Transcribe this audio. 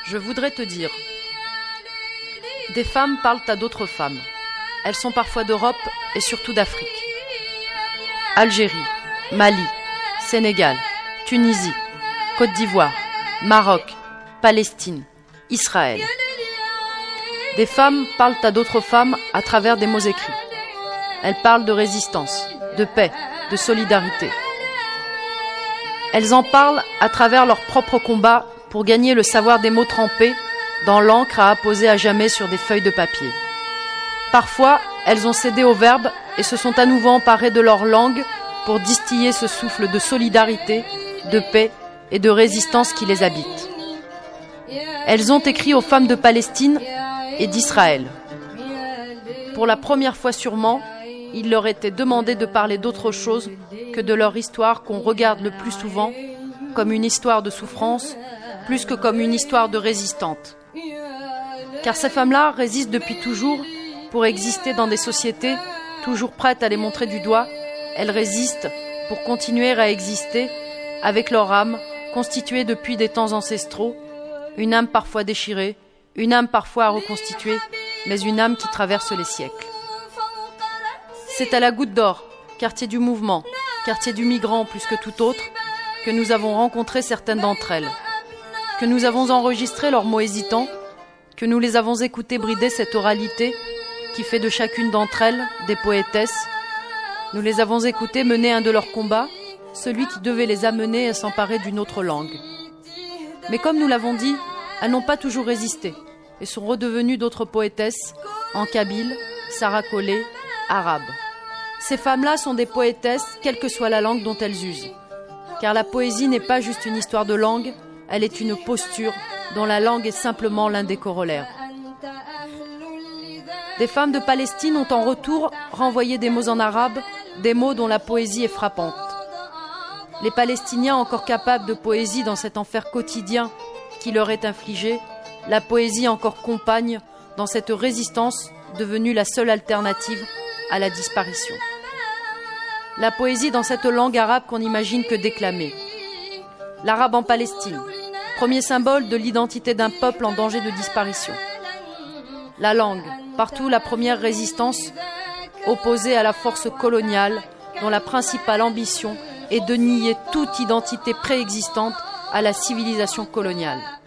Je voudrais te dire, des femmes parlent à d'autres femmes. Elles sont parfois d'Europe et surtout d'Afrique. Algérie, Mali, Sénégal, Tunisie, Côte d'Ivoire, Maroc, Palestine, Israël. Des femmes parlent à d'autres femmes à travers des mots écrits. Elles parlent de résistance, de paix, de solidarité. Elles en parlent à travers leur propre combat pour gagner le savoir des mots trempés dans l'encre à apposer à jamais sur des feuilles de papier. Parfois, elles ont cédé au verbe et se sont à nouveau emparées de leur langue pour distiller ce souffle de solidarité, de paix et de résistance qui les habite. Elles ont écrit aux femmes de Palestine et d'Israël. Pour la première fois sûrement, il leur était demandé de parler d'autre chose que de leur histoire qu'on regarde le plus souvent comme une histoire de souffrance, plus que comme une histoire de résistante. Car ces femmes-là résistent depuis toujours pour exister dans des sociétés toujours prêtes à les montrer du doigt. Elles résistent pour continuer à exister avec leur âme, constituée depuis des temps ancestraux, une âme parfois déchirée, une âme parfois à reconstituer, mais une âme qui traverse les siècles. C'est à la Goutte d'Or, quartier du mouvement, quartier du migrant plus que tout autre, que nous avons rencontré certaines d'entre elles, que nous avons enregistré leurs mots hésitants, que nous les avons écoutées brider cette oralité qui fait de chacune d'entre elles des poétesses. Nous les avons écoutées mener un de leurs combats, celui qui devait les amener à s'emparer d'une autre langue. Mais comme nous l'avons dit, elles n'ont pas toujours résisté et sont redevenues d'autres poétesses en kabyle, saracolé, arabe. Ces femmes-là sont des poétesses, quelle que soit la langue dont elles usent. Car la poésie n'est pas juste une histoire de langue, elle est une posture dont la langue est simplement l'un des corollaires. Des femmes de Palestine ont en retour renvoyé des mots en arabe, des mots dont la poésie est frappante. Les Palestiniens encore capables de poésie dans cet enfer quotidien qui leur est infligé, la poésie encore compagne dans cette résistance devenue la seule alternative à la disparition. La poésie dans cette langue arabe qu'on n'imagine que déclamer. L'arabe en Palestine, premier symbole de l'identité d'un peuple en danger de disparition. La langue, partout la première résistance, opposée à la force coloniale dont la principale ambition est de nier toute identité préexistante à la civilisation coloniale.